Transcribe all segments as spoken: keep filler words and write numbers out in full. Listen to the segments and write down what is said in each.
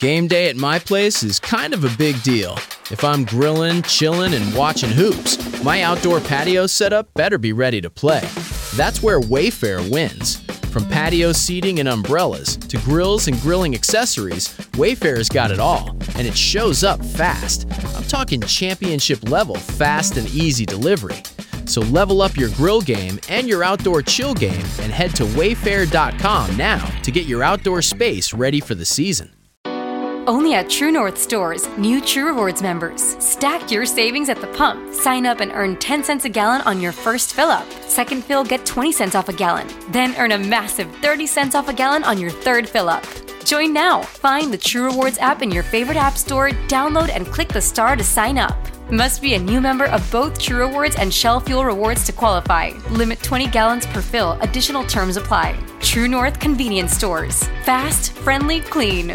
Game day at my place is kind of a big deal. If I'm grilling, chilling, and watching hoops, my outdoor patio setup better be ready to play. That's where Wayfair wins. From patio seating and umbrellas to grills and grilling accessories, Wayfair's got it all, and it shows up fast. I'm talking championship level fast and easy delivery. So level up your grill game and your outdoor chill game and head to wayfair dot com now to get your outdoor space ready for the season. Only at True North stores, new True Rewards members. Stack your savings at the pump. Sign up and earn ten cents a gallon on your first fill up. Second fill, get twenty cents off a gallon. Then earn a massive thirty cents off a gallon on your third fill up. Join now. Find the True Rewards app in your favorite app store, download and click the star to sign up. Must be a new member of both True Rewards and Shell Fuel Rewards to qualify. Limit twenty gallons per fill. Additional terms apply. True North Convenience Stores. Fast, friendly, clean.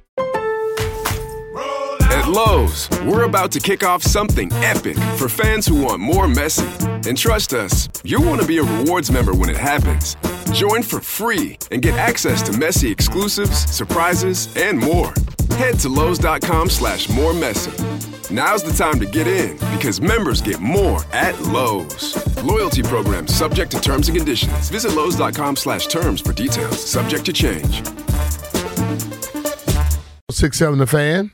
At Lowe's, we're about to kick off something epic for fans who want more Messi. And trust us, you'll want to be a rewards member when it happens. Join for free and get access to Messi exclusives, surprises, and more. Head to Lowe's.com slash more Messi. Now's the time to get in because members get more at Lowe's. Loyalty program subject to terms and conditions. Visit Lowe's.com slash terms for details. Subject to change. six seven The Fan.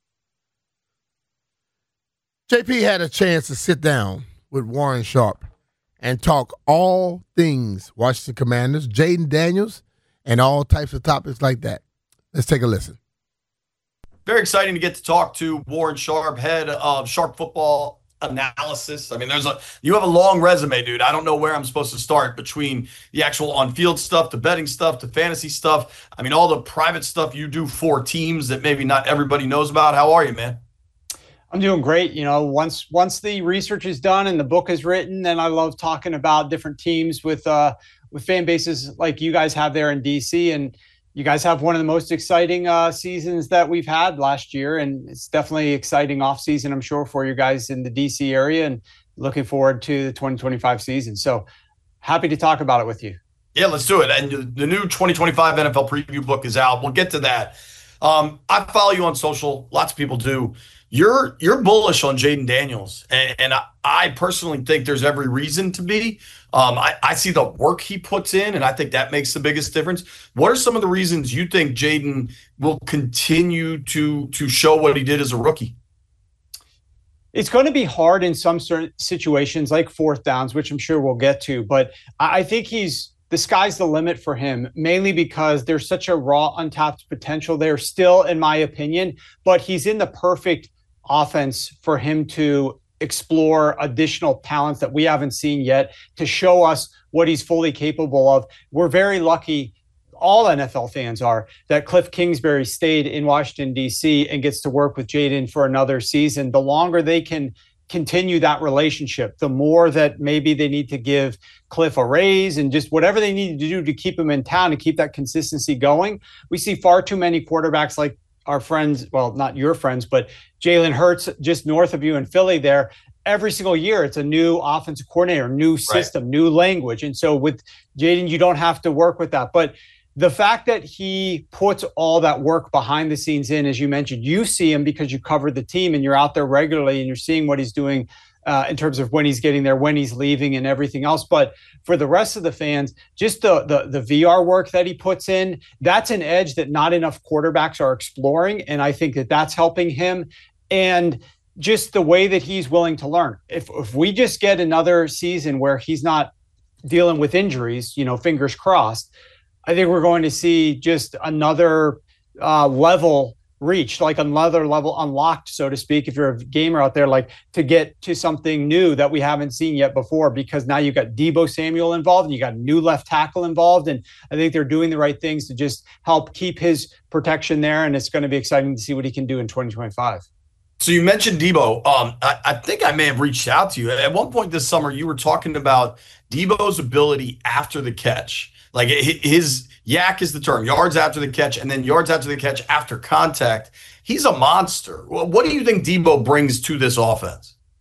J P had a chance to sit down with Warren Sharp and talk all things Washington Commanders, Jayden Daniels, and all types of topics like that. Let's take a listen. Very exciting to get to talk to Warren Sharp, head of Sharp Football Analysis. I mean, there's a you have a long resume, dude. I don't know where I'm supposed to start between the actual on-field stuff, the betting stuff, the fantasy stuff. I mean, all the private stuff you do for teams that maybe not everybody knows about. How are you, man? I'm doing great. You know, once once the research is done and the book is written, then I love talking about different teams with uh, with fan bases like you guys have there in D C. And you guys have one of the most exciting uh, seasons that we've had last year. And it's definitely exciting off season, I'm sure, for you guys in the D C area, and looking forward to the twenty twenty-five season. So happy to talk about it with you. Yeah, let's do it. And the new twenty twenty-five N F L preview book is out. We'll get to that. Um, I follow you on social. Lots of people do. You're you're bullish on Jayden Daniels, and, and I, I personally think there's every reason to be. Um, I, I see the work he puts in, and I think that makes the biggest difference. What are some of the reasons you think Jayden will continue to to show what he did as a rookie? It's going to be hard in some certain situations, like fourth downs, which I'm sure we'll get to. But I think he's the sky's the limit for him, mainly because there's such a raw, untapped potential there still, in my opinion. But he's in the perfect offense for him to explore additional talents that we haven't seen yet, to show us what he's fully capable of. We're very lucky, all N F L fans are, that Cliff Kingsbury stayed in Washington, D C and gets to work with Jayden for another season. The longer they can continue that relationship, the more that maybe they need to give Cliff a raise and just whatever they need to do to keep him in town and keep that consistency going. We see far too many quarterbacks like our friends, well, not your friends, but Jalen Hurts just north of you in Philly there. Every single year, it's a new offensive coordinator, new system, right, new language. And so with Jayden, you don't have to work with that. But the fact that he puts all that work behind the scenes in, as you mentioned, you see him because you cover the team and you're out there regularly and you're seeing what he's doing uh, in terms of when he's getting there, when he's leaving and everything else. But for the rest of the fans, just the, the, the V R work that he puts in, that's an edge that not enough quarterbacks are exploring. And I think that that's helping him. And just the way that he's willing to learn. If if we just get another season where he's not dealing with injuries, you know, fingers crossed, I think we're going to see just another uh, level reached, like another level unlocked, so to speak, if you're a gamer out there, like to get to something new that we haven't seen yet before, because now you've got Deebo Samuel involved and you got a new left tackle involved. And I think they're doing the right things to just help keep his protection there. And it's going to be exciting to see what he can do in twenty twenty-five. So you mentioned Deebo. Um, I, I think I may have reached out to you. At one point this summer, you were talking about Deebo's ability after the catch. Like his yak is the term, yards after the catch, and then yards after the catch after contact. He's a monster. What do you think Deebo brings to this offense?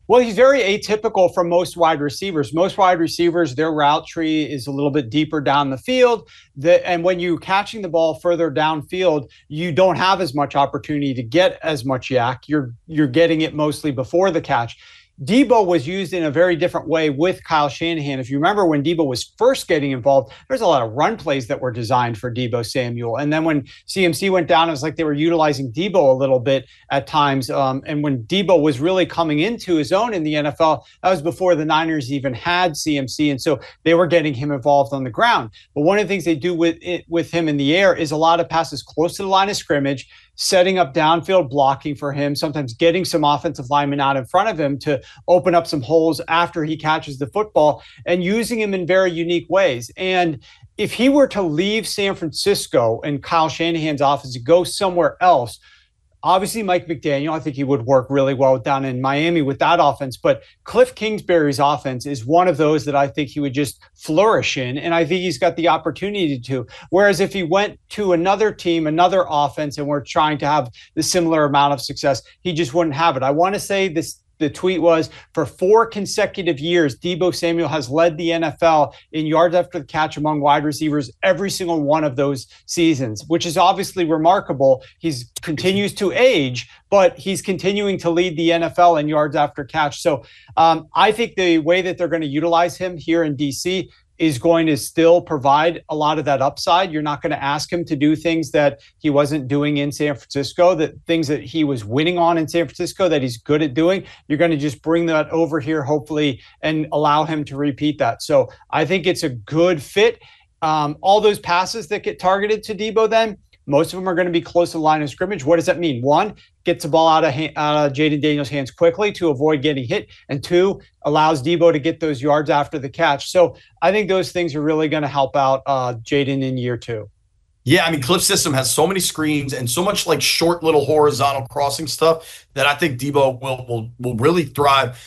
Well, he's very atypical from most wide receivers. Most wide receivers, their route tree is a little bit deeper down the field. The, and when you're catching the ball further downfield, you don't have as much opportunity to get as much yak. You're you're getting it mostly before the catch. Deebo was used in a very different way with Kyle Shanahan. If you remember when Deebo was first getting involved, there's a lot of run plays that were designed for Deebo Samuel. And then when C M C went down, it was like they were utilizing Deebo a little bit at times. Um, and when Deebo was really coming into his own in the N F L, that was before the Niners even had C M C. And so they were getting him involved on the ground. But one of the things they do with it, with him in the air is a lot of passes close to the line of scrimmage, setting up downfield blocking for him, sometimes getting some offensive linemen out in front of him to open up some holes after he catches the football, and using him in very unique ways. And if he were to leave San Francisco and Kyle Shanahan's offense to go somewhere else, obviously Mike McDaniel, I think he would work really well down in Miami with that offense. But Cliff Kingsbury's offense is one of those that I think he would just flourish in. And I think he's got the opportunity to. Whereas if he went to another team, another offense, and we're trying to have the similar amount of success, he just wouldn't have it. I want to say this. The tweet was, for four consecutive years, Deebo Samuel has led the N F L in yards after the catch among wide receivers every single one of those seasons, which is obviously remarkable. He continues to age, but he's continuing to lead the N F L in yards after catch. So um, I think the way that they're going to utilize him here in D C is going to still provide a lot of that upside. You're not going to ask him to do things that he wasn't doing in San Francisco, that things that he was winning on in San Francisco that he's good at doing. You're going to just bring that over here, hopefully, and allow him to repeat that. So I think it's a good fit. Um, all those passes that get targeted to Deebo then, most of them are going to be close to the line of scrimmage. What does that mean? One, gets the ball out of, ha- out of Jayden Daniels' hands quickly to avoid getting hit. And two, allows Deebo to get those yards after the catch. So I think those things are really going to help out uh, Jayden in year two. Yeah, I mean, Cliff's system has so many screens and so much like short little horizontal crossing stuff that I think Deebo will will will really thrive.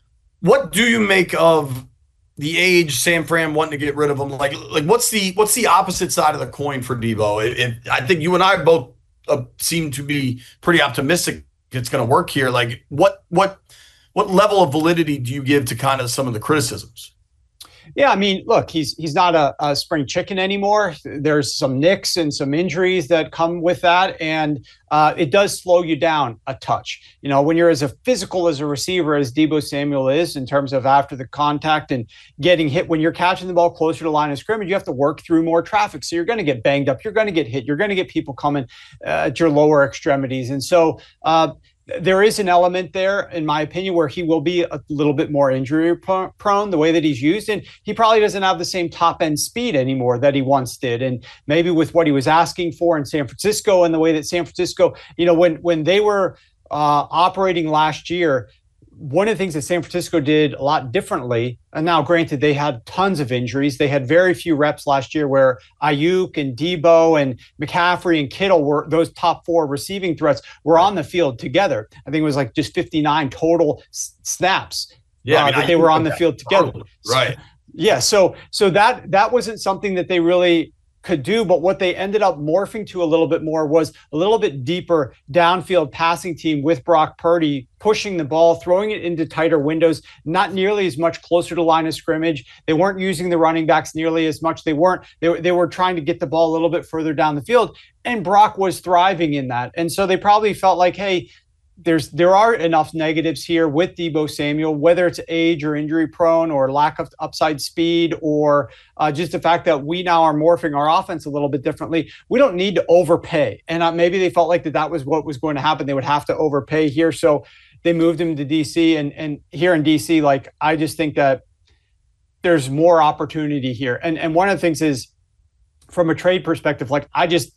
What do you make of the age, San Fran wanting to get rid of him? Like, like what's the what's the opposite side of the coin for Deebo? It, it, I think you and I both uh, seem to be pretty optimistic it's going to work here. Like, what what what level of validity do you give to kind of some of the criticisms? Yeah, I mean, look, he's he's not a, a spring chicken anymore. There's some nicks and some injuries that come with that, and uh, it does slow you down a touch. You know, when you're as a physical as a receiver as Deebo Samuel is in terms of after the contact and getting hit, when you're catching the ball closer to the line of scrimmage, you have to work through more traffic. So you're going to get banged up. You're going to get hit. You're going to get people coming uh, at your lower extremities. And so uh, there is an element there, in my opinion, where he will be a little bit more injury prone the way that he's used. And he probably doesn't have the same top end speed anymore that he once did. And maybe with what he was asking for in San Francisco and the way that San Francisco, you know, when, when they were uh, operating last year, one of the things that San Francisco did a lot differently, and now granted they had tons of injuries, they had very few reps last year where Ayuk and Deebo and McCaffrey and Kittle were those top four receiving threats were on the field together. I think it was like just fifty-nine total s- snaps yeah, uh, I mean, that they were on the field together. Totally. Right. So, yeah. So, so that, that wasn't something that they really could do, but what they ended up morphing to a little bit more was a little bit deeper downfield passing team with Brock Purdy pushing the ball, throwing it into tighter windows, not nearly as much closer to line of scrimmage. They weren't using the running backs nearly as much. They weren't, they, they were trying to get the ball a little bit further down the field, and Brock was thriving in that. And so they probably felt like, hey, There's there are enough negatives here with Deebo Samuel, whether it's age or injury prone or lack of upside speed or uh, just the fact that we now are morphing our offense a little bit differently. We don't need to overpay. And uh, maybe they felt like that that was what was going to happen. They would have to overpay here. So they moved him to D C. And, and here in D C, like, I just think that there's more opportunity here. And, and one of the things is, from a trade perspective, like, I just,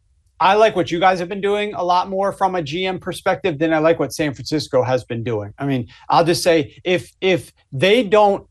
I like what you guys have been doing a lot more from a G M perspective than I like what San Francisco has been doing. I mean, I'll just say if if they don't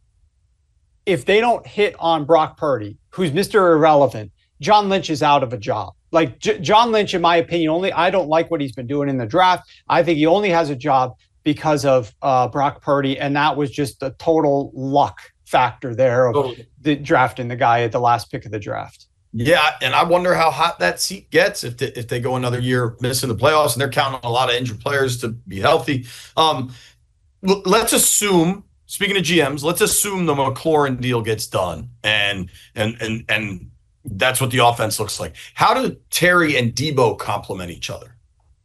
if they don't hit on Brock Purdy, who's Mister Irrelevant, John Lynch is out of a job. Like J- John Lynch, in my opinion, only I don't like what he's been doing in the draft. I think he only has a job because of uh, Brock Purdy, and that was just a total luck factor there of Totally. the drafting the guy at the last pick of the draft. Yeah, and I wonder how hot that seat gets if they, if they go another year missing the playoffs, and they're counting on a lot of injured players to be healthy. Um, l- let's assume, speaking of G Ms, let's assume the McLaurin deal gets done, and and and and that's what the offense looks like. How do Terry and Debo complement each other?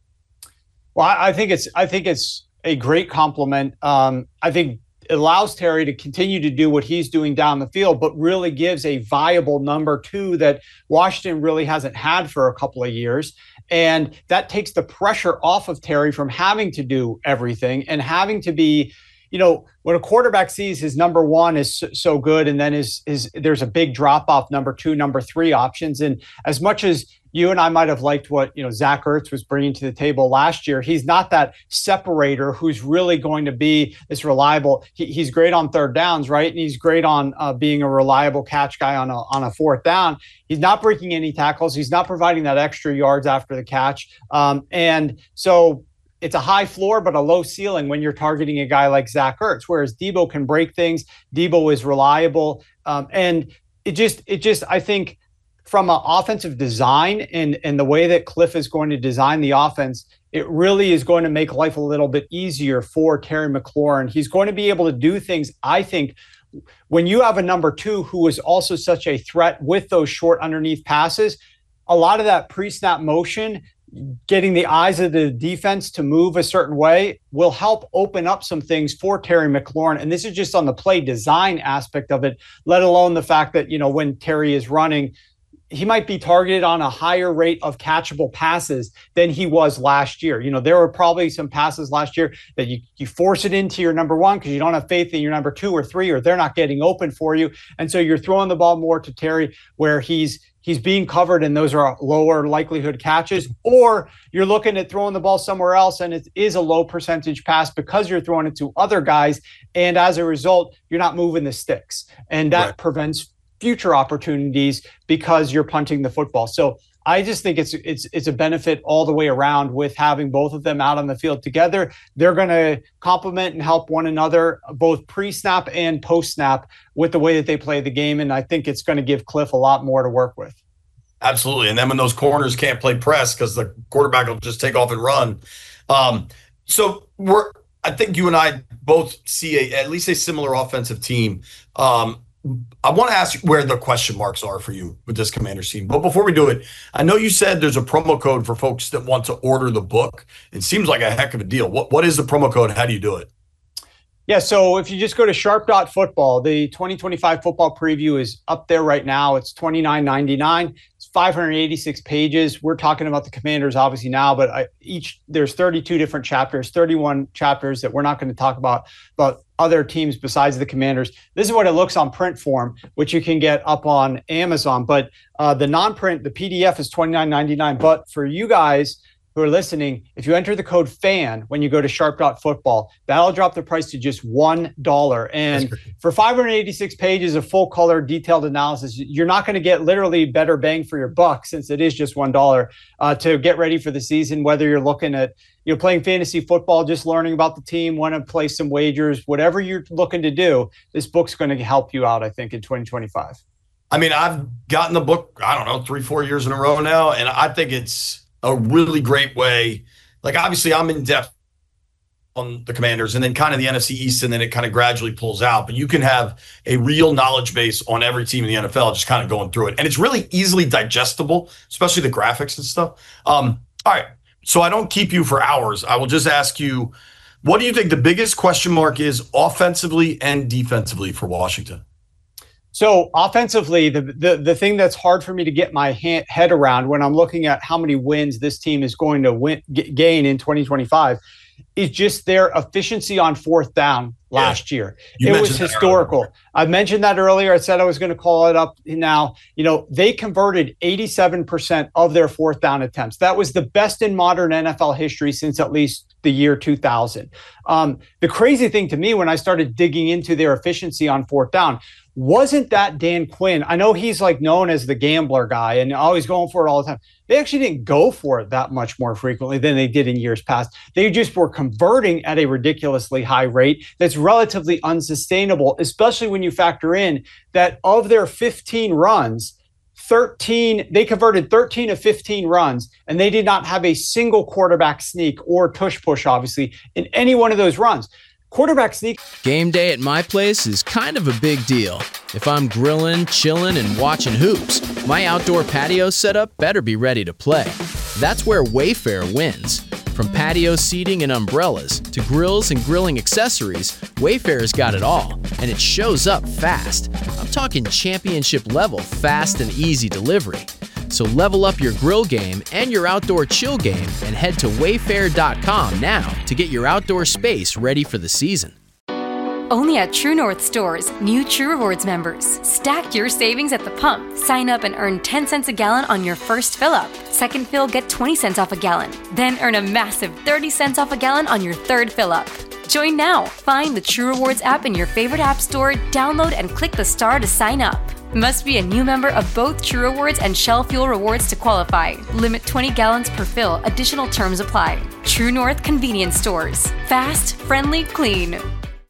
Well, I think it's I think it's a great compliment. Um, I think it allows Terry to continue to do what he's doing down the field, but really gives a viable number two that Washington really hasn't had for a couple of years. And that takes the pressure off of Terry from having to do everything and having to be, you know, when a quarterback sees his number one is so, so good, and then is is there's a big drop off number two, number three options. And as much as you and I might have liked what, you know, Zach Ertz was bringing to the table last year, he's not that separator who's really going to be this reliable. He, he's great on third downs, right? And he's great on uh, being a reliable catch guy on a on a fourth down. He's not breaking any tackles. He's not providing that extra yards after the catch. Um, and so it's a high floor, but a low ceiling when you're targeting a guy like Zach Ertz, whereas Debo can break things. Debo is reliable. Um, and it just, it just, I think, from an offensive design and, and the way that Cliff is going to design the offense, it really is going to make life a little bit easier for Terry McLaurin. He's going to be able to do things, I think, when you have a number two who is also such a threat with those short underneath passes, a lot of that pre-snap motion, getting the eyes of the defense to move a certain way will help open up some things for Terry McLaurin. And this is just on the play design aspect of it, let alone the fact that, you know, when Terry is running, he might be targeted on a higher rate of catchable passes than he was last year. You know, there were probably some passes last year that you, you force it into your number one because you don't have faith in your number two or three, or they're not getting open for you. And so you're throwing the ball more to Terry where he's he's being covered and those are lower likelihood catches, or you're looking at throwing the ball somewhere else and it is a low percentage pass because you're throwing it to other guys. And as a result, you're not moving the sticks. And that right. prevents future opportunities because you're punting the football. So I just think it's it's it's a benefit all the way around with having both of them out on the field together. They're going to complement and help one another both pre-snap and post-snap with the way that they play the game. And I think it's going to give Cliff a lot more to work with. Absolutely. And then when those corners can't play press because the quarterback will just take off and run. Um, so we're I think you and I both see a, at least a similar offensive team. Um, I want to ask you where the question marks are for you with this Commanders team. But before we do it, I know you said there's a promo code for folks that want to order the book. It seems like a heck of a deal. What What is the promo code? How do you do it? Yeah, so if you just go to sharp dot football, the twenty twenty-five football preview is up there right now. It's twenty-nine ninety-nine. It's five hundred eighty-six pages. We're talking about the Commanders obviously now, but I, each there's thirty-two different chapters, thirty-one chapters that we're not going to talk about, about other teams besides the Commanders. This is what it looks on print form, which you can get up on Amazon. But uh, the non-print, the P D F is twenty-nine ninety-nine. But for you guys who are listening, if you enter the code FAN when you go to sharp dot football, that'll drop the price to just one dollar. And for five hundred eighty-six pages of full color detailed analysis, you're not going to get literally better bang for your buck since it is just one dollar uh, to get ready for the season, whether you're looking at, you know, playing fantasy football, just learning about the team, want to play some wagers, whatever you're looking to do, this book's going to help you out, I think, in twenty twenty-five. I mean, I've gotten the book, I don't know, three, four years in a row now, and I think it's a really great way. Like, obviously, I'm in depth on the Commanders and then kind of the N F C East, and then it kind of gradually pulls out. But you can have a real knowledge base on every team in the N F L just kind of going through it. And it's really easily digestible, especially the graphics and stuff. Um, all right. So I don't keep you for hours. I will just ask you, what do you think the biggest question mark is offensively and defensively for Washington? So offensively, the, the the thing that's hard for me to get my hand, head around when I'm looking at how many wins this team is going to win, g- gain in twenty twenty-five is just their efficiency on fourth down last yeah. year. You it was historical. I mentioned that earlier. I said I was going to call it up now. You know, they converted eighty-seven percent of their fourth down attempts. That was the best in modern N F L history since at least the year two thousand. Um, the crazy thing to me when I started digging into their efficiency on fourth down wasn't that Dan Quinn. I know he's like known as the gambler guy and always going for it all the time. They actually didn't go for it that much more frequently than they did in years past. They just were converting at a ridiculously high rate that's relatively unsustainable, especially when you factor in that of their fifteen runs, thirteen, they converted thirteen of fifteen runs, and they did not have a single quarterback sneak or tush push, obviously, in any one of those runs. quarterback sneak. Game day at my place is kind of a big deal. If I'm grilling, chilling, and watching hoops, my outdoor patio setup better be ready to play. That's where Wayfair wins. From patio seating and umbrellas to grills and grilling accessories, Wayfair's got it all, and it shows up fast. I'm talking championship level fast and easy delivery. So level up your grill game and your outdoor chill game and head to wayfair dot com now to get your outdoor space ready for the season. Only at True North stores, new True Rewards members. Stack your savings at the pump. Sign up and earn ten cents a gallon on your first fill-up. Second fill, get twenty cents off a gallon. Then earn a massive thirty cents off a gallon on your third fill-up. Join now. Find the True Rewards app in your favorite app store, download and click the star to sign up. Must be a new member of both True Rewards and Shell Fuel Rewards to qualify. Limit twenty gallons per fill. Additional terms apply. True North Convenience Stores. Fast, friendly, clean.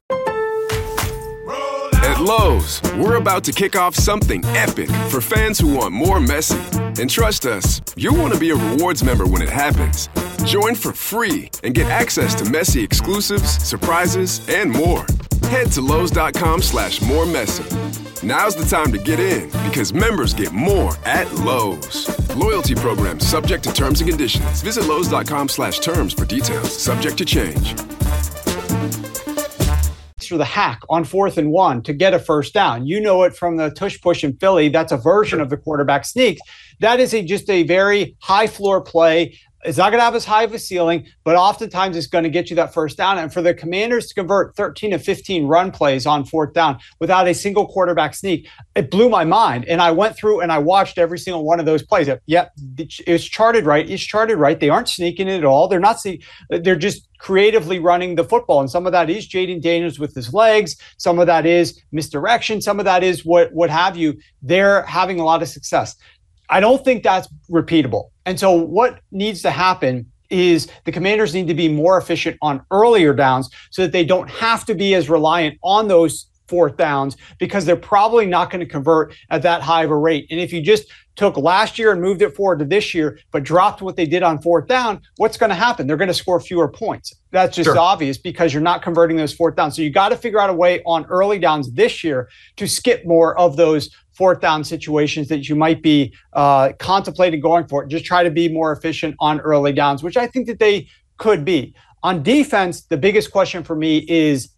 At Lowe's, we're about to kick off something epic for fans who want more Messi. And trust us, you'll want to be a rewards member when it happens. Join for free and get access to Messi exclusives, surprises, and more. Head to Lowe's.com slash more Messi. Now's the time to get in because members get more at Lowe's. Loyalty program subject to terms and conditions. Visit Lowe's.com slash terms for details. Subject to change. For the hack on fourth and one to get a first down. You know it from the tush push in Philly. That's a version of the quarterback sneak. That is a just a very high floor play. It's not going to have as high of a ceiling, but oftentimes it's going to get you that first down. And for the Commanders to convert thirteen of fifteen run plays on fourth down without a single quarterback sneak, it blew my mind. And I went through and I watched every single one of those plays. Yep, it's charted right. It's charted right. They aren't sneaking it at all. They're not see. They're just creatively running the football. And some of that is Jayden Daniels with his legs. Some of that is misdirection. Some of that is what, what have you. They're having a lot of success. I don't think that's repeatable. And so what needs to happen is the Commanders need to be more efficient on earlier downs so that they don't have to be as reliant on those fourth downs because they're probably not going to convert at that high of a rate. And if you just took last year and moved it forward to this year, but dropped what they did on fourth down, what's going to happen? They're going to score fewer points. That's just sure. obvious because you're not converting those fourth downs. So you got to figure out a way on early downs this year to skip more of those fourth down situations that you might be uh, contemplating going for. Just try to be more efficient on early downs, which I think that they could be. On defense, the biggest question for me is,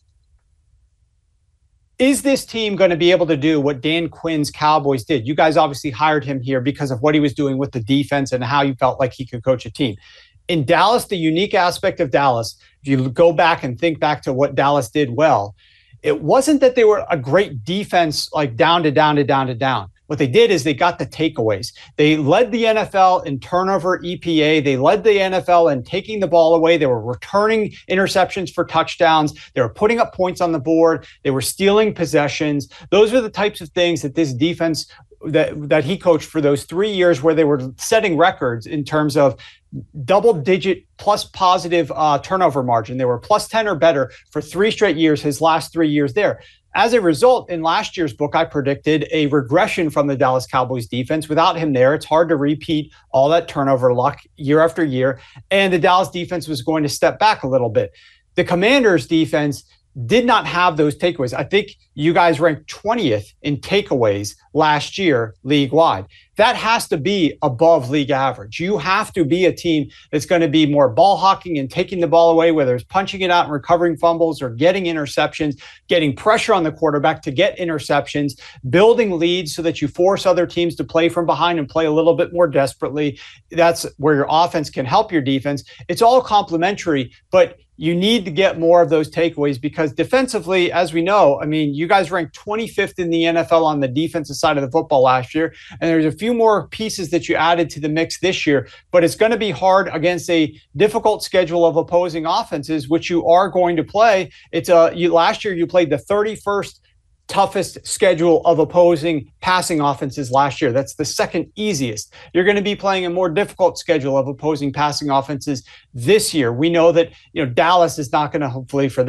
is this team going to be able to do what Dan Quinn's Cowboys did? You guys obviously hired him here because of what he was doing with the defense and how you felt like he could coach a team. In Dallas, the unique aspect of Dallas, if you go back and think back to what Dallas did well, it wasn't that they were a great defense, like down to down to down to down. What they did is they got the takeaways. They led the N F L in turnover E P A. They led the N F L in taking the ball away. They were returning interceptions for touchdowns. They were putting up points on the board. They were stealing possessions. Those are the types of things that this defense that, that he coached for those three years where they were setting records in terms of double-digit plus positive uh, turnover margin. They were plus ten or better for three straight years, his last three years there. As a result, in last year's book, I predicted a regression from the Dallas Cowboys defense. Without him there, it's hard to repeat all that turnover luck year after year. And the Dallas defense was going to step back a little bit. The Commanders defense did not have those takeaways. I think you guys ranked twentieth in takeaways last year league-wide. That has to be above league average. You have to be a team that's going to be more ball hawking and taking the ball away, whether it's punching it out and recovering fumbles or getting interceptions, getting pressure on the quarterback to get interceptions, building leads so that you force other teams to play from behind and play a little bit more desperately. That's where your offense can help your defense. It's all complementary, but you need to get more of those takeaways because defensively, as we know, I mean, you guys ranked twenty-fifth in the N F L on the defensive side of the football last year. And there's a few more pieces that you added to the mix this year, but it's going to be hard against a difficult schedule of opposing offenses, which you are going to play. It's a, you, last year you played the thirty-first toughest schedule of opposing passing offenses last year. That's the second easiest. You're going to be playing a more difficult schedule of opposing passing offenses this year. We know that, you know, Dallas is not going to, hopefully for them,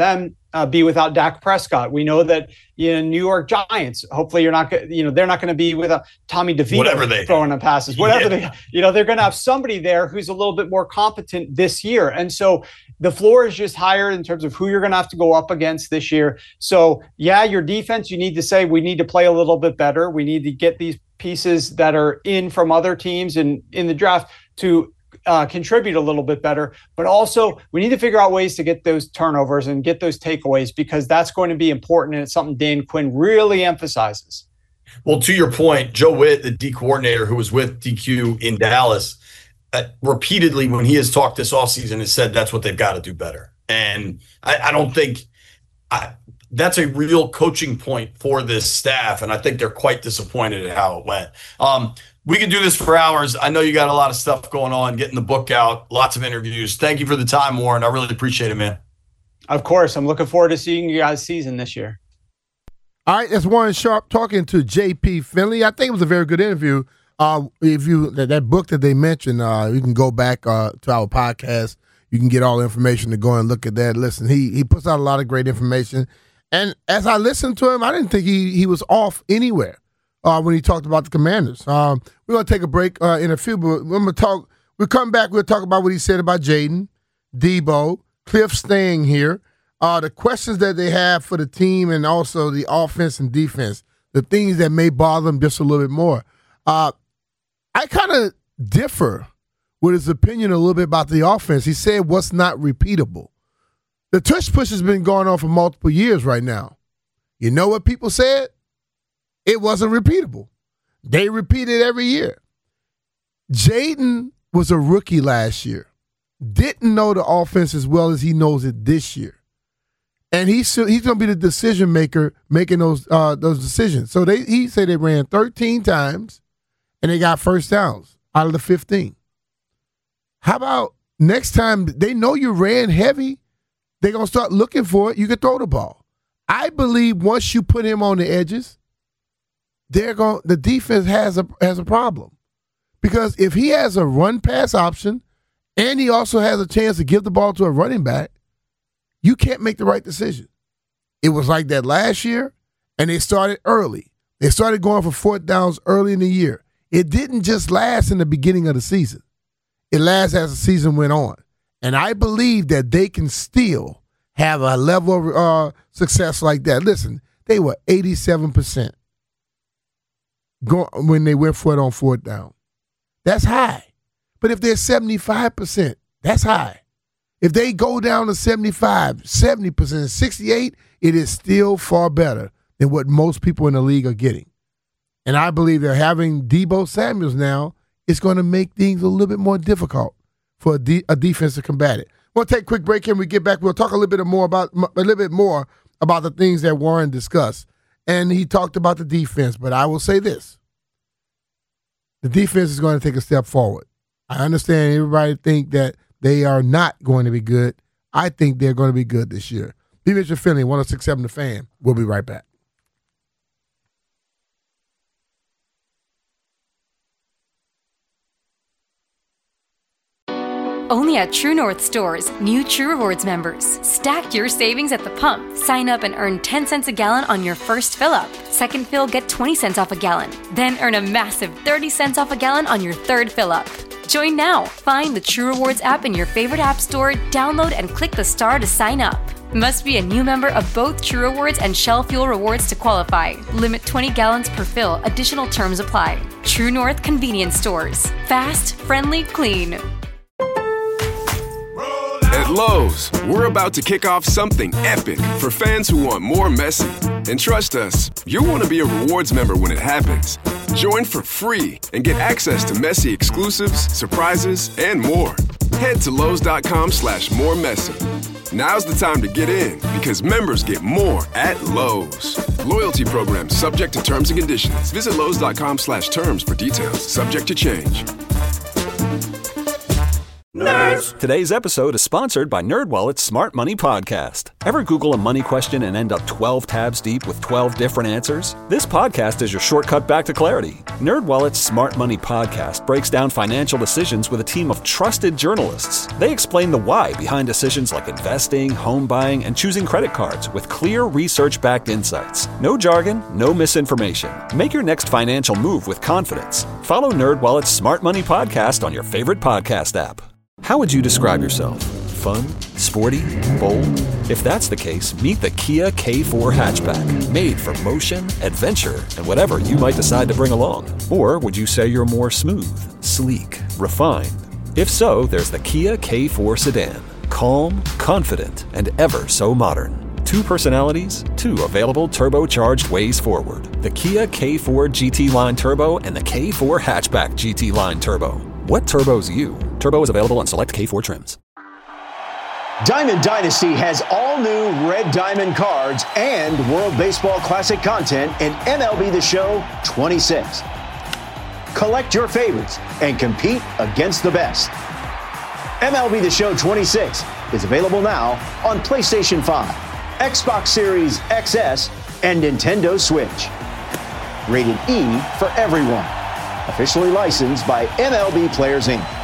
uh, be without Dak Prescott. We know that you know, New York Giants, hopefully you're not, you know, they're not going to be without Tommy DeVito whatever they, throwing them passes, whatever yeah. they, you know, they're going to have somebody there who's a little bit more competent this year. And so the floor is just higher in terms of who you're going to have to go up against this year. So yeah, your defense, you need to say, we need to play a little bit better. We need to get these pieces that are in from other teams and in the draft to uh, contribute a little bit better. But also we need to figure out ways to get those turnovers and get those takeaways, because that's going to be important. And it's something Dan Quinn really emphasizes. Well, to your point, Joe Witt, the D coordinator who was with D Q in Dallas, uh, repeatedly when he has talked this offseason has said that's what they've got to do better. And I, I don't think I, that's a real coaching point for this staff. And I think they're quite disappointed at how it went. Um, we can do this for hours. I know you got a lot of stuff going on, getting the book out, lots of interviews. Thank you for the time, Warren. I really appreciate it, man. Of course. I'm looking forward to seeing you guys' season this year. All right, that's Warren Sharp talking to J P Finley. I think it was a very good interview. Uh, if you that, that book that they mentioned, uh, you can go back uh, to our podcast. You can get all the information to go and look at that. Listen, he he puts out a lot of great information. And as I listened to him, I didn't think he he was off anywhere uh, when he talked about the Commanders. Um, we're going to take a break uh, in a few, but we're going to talk. We'll come back. We'll talk about what he said about Jaden, Debo, Cliff staying here. Uh, the questions that they have for the team and also the offense and defense, the things that may bother them just a little bit more. Uh, I kind of differ with his opinion a little bit about the offense. He said what's not repeatable. The tush push has been going on for multiple years right now. You know what people said? It wasn't repeatable. They repeat it every year. Jaden was a rookie last year. Didn't know the offense as well as he knows it this year. And he's he's going to be the decision maker making those uh, those decisions. So they he said they ran thirteen times, and they got first downs out of the fifteen. How about next time they know you ran heavy, they're going to start looking for it. You can throw the ball. I believe once you put him on the edges, they're going the defense has a has a problem. Because if he has a run-pass option and he also has a chance to give the ball to a running back, you can't make the right decision. It was like that last year, and they started early. They started going for fourth downs early in the year. It didn't just last in the beginning of the season. It lasted as the season went on. And I believe that they can still have a level of uh, success like that. Listen, they were eighty-seven percent go- when they went for it on fourth down. That's high. But if they're seventy-five percent, that's high. If they go down to seventy-five, seventy percent, sixty-eight, it is still far better than what most people in the league are getting. And I believe that having Debo Samuels now is going to make things a little bit more difficult for a, de- a defense to combat it. We'll take a quick break here. When we get back, we'll talk a little bit more about a little bit more about the things that Warren discussed. And he talked about the defense, but I will say this. The defense is going to take a step forward. I understand everybody think that they are not going to be good. I think they're going to be good this year. B. Mitchell Finley, one oh six point seven The Fan. We'll be right back. Only at True North stores, new True Rewards members. Stack your savings at the pump. Sign up and earn ten cents a gallon on your first fill-up. Second fill, get twenty cents off a gallon. Then earn a massive thirty cents off a gallon on your third fill-up. Join now. Find the True Rewards app in your favorite app store, download and click the star to sign up. Must be a new member of both True Rewards and Shell Fuel Rewards to qualify. Limit twenty gallons per fill. Additional terms apply. True North Convenience Stores. Fast, friendly, clean. At Lowe's, we're about to kick off something epic for fans who want more Messi. And trust us, you'll want to be a rewards member when it happens. Join for free and get access to Messi exclusives, surprises, and more. Head to Lowe's.com slash more Messi. Now's the time to get in because members get more at Lowe's. Loyalty program subject to terms and conditions. Visit Lowe's.com slash terms for details. Subject to change. Nerds! Today's episode is sponsored by NerdWallet's Smart Money Podcast. Ever Google a money question and end up twelve tabs deep with twelve different answers? This podcast is your shortcut back to clarity. NerdWallet's Smart Money Podcast breaks down financial decisions with a team of trusted journalists. They explain the why behind decisions like investing, home buying, and choosing credit cards with clear research-backed insights. No jargon, no misinformation. Make your next financial move with confidence. Follow NerdWallet's Smart Money Podcast on your favorite podcast app. How would you describe yourself? Fun? Sporty? Bold? If that's the case, meet the Kia K four hatchback. Made for motion, adventure, and whatever you might decide to bring along. Or would you say you're more smooth, sleek, refined? If so, there's the Kia K four sedan. Calm, confident, and ever so modern. Two personalities, two available turbocharged ways forward. The Kia K four G T Line Turbo and the K four Hatchback G T Line Turbo. What turbo's you? Turbo is available on select K four trims. Diamond Dynasty has all new Red Diamond cards and World Baseball Classic content in M L B The Show twenty-six. Collect your favorites and compete against the best. M L B The Show twenty-six is available now on PlayStation five, Xbox Series X S, and Nintendo Switch. Rated E for everyone. Officially licensed by M L B Players Incorporated.